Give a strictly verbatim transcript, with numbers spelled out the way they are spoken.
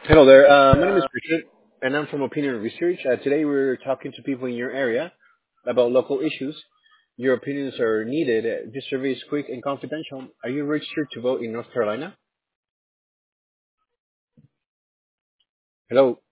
Hello there. Uh, my name is Richard, and I'm from Opinion Research. Uh, today we're talking to people in your area about local issues. Your opinions are needed. Uh, This survey is quick and confidential. Are you registered to vote in North Carolina? Hello.